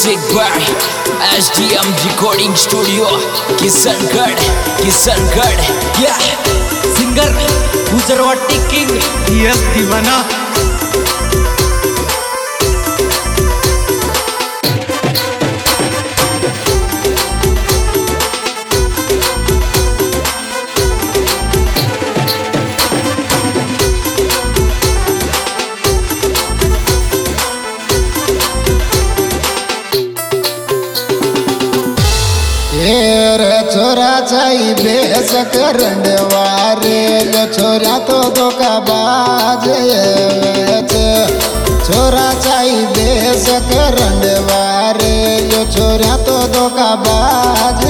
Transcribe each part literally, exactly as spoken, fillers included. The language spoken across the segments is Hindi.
Music by S D M Recording Studio, Kisangad, Kisangad. Yeah, singer Gujarati King. Yes, Divana. छोरा चाई बेस करंडवारे लो छोरा तो धोखा बाज छोरा चाई बेस करंडवारे लो छोरा तो धोखा बाज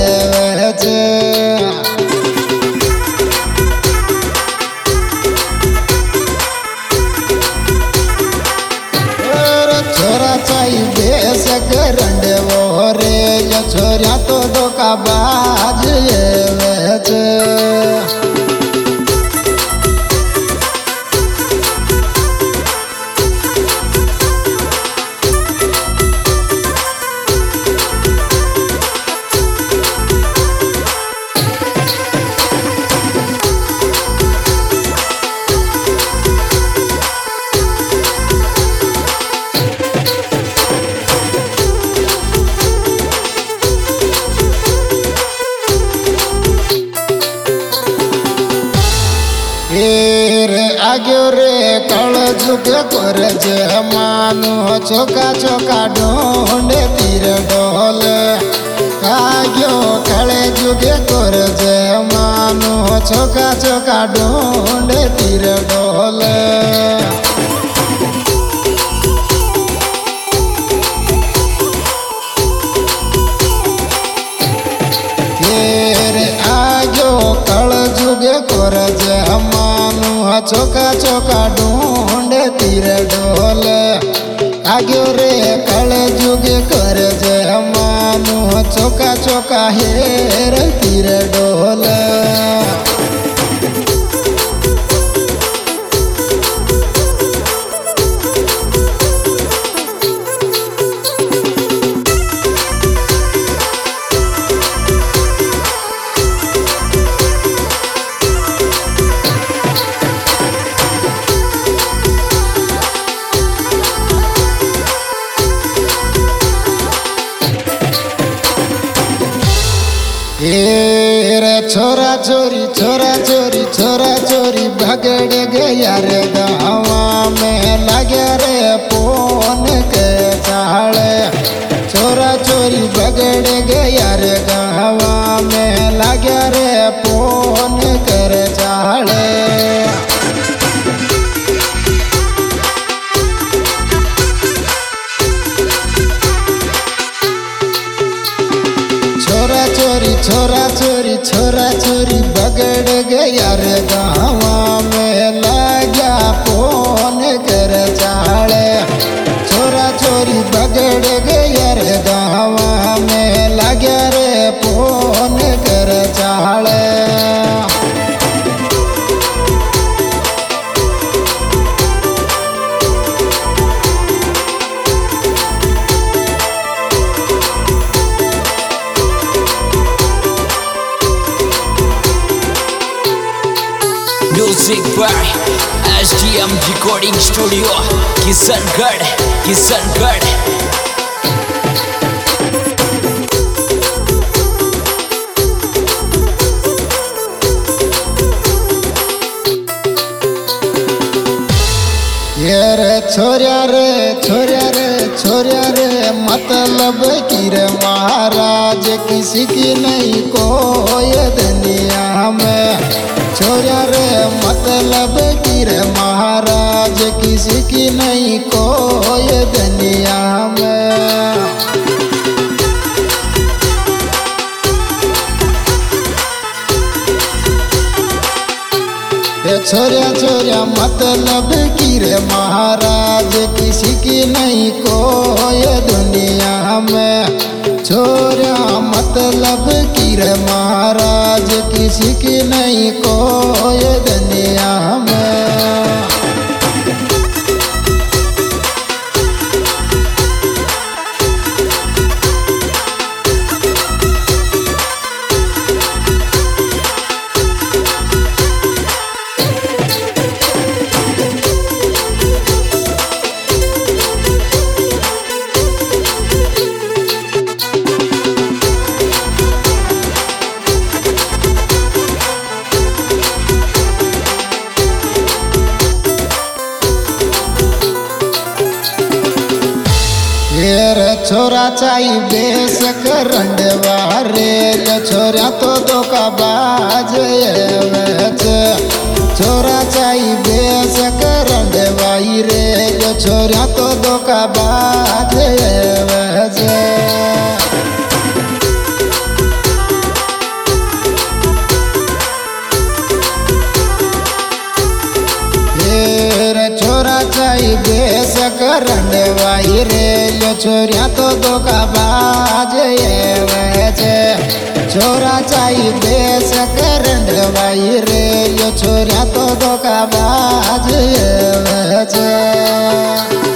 छोरा चाई बेस करंडवारे लो छोरा तो धोखा बाज आग्यो रे कल जुग कर मानो चौका चौका ढूंढे तीर डोल आग्यो कले जुग कर मानो चौका चौका ढूंढे तीर डोल कर चौका चौका ढूंढे तीर डोल आग्यो रे कल जुग कर मानो चौका चौका हेर तीर डोल छोरा चोरी छोरा चोरी छोरा चोरी भगड़ गया रे गाँव में लगे रे पोन के चाले छोरा चोरी भगड़ गया रे गाँव में लगे रे पोन कर चाले छोरा चोरी छोरा चोरी छोरा चोरी बगड़ गया रे गाँव में लगा फोन कर चाले छोरा चोरी बगड़ गया रे गाँव में लगा रे फोन कर चाले Music by S D M Recording Studio, Kisangad, Kisangad. ये रे छोरिया रे छोरिया रे छोरिया रे मतलब कि रे महाराज किसी की नहीं कोई दुनिया में छोरिया रे मतलब कि रे महाराज किसी की नहीं कोई दुनिया में छोरिया छोरिया मतलब कि रे महाराज किसी की नहीं कोई दुनिया में छोरिया मतलब कि रे महाराज किसी की नहीं कोई दुनिया में रे छोरा चाहिए बेस करंडवा रे छोरा तो धोखा बाज छोरा चाहिए बेस करंडवा रे छोरा तो धोखा बाज छोरा चाहिए बेस करंडवा रे छोरिया तो धोखा बाज छोरा चाहिए बेस करंडवा रे छोरिया तो धोखा बाज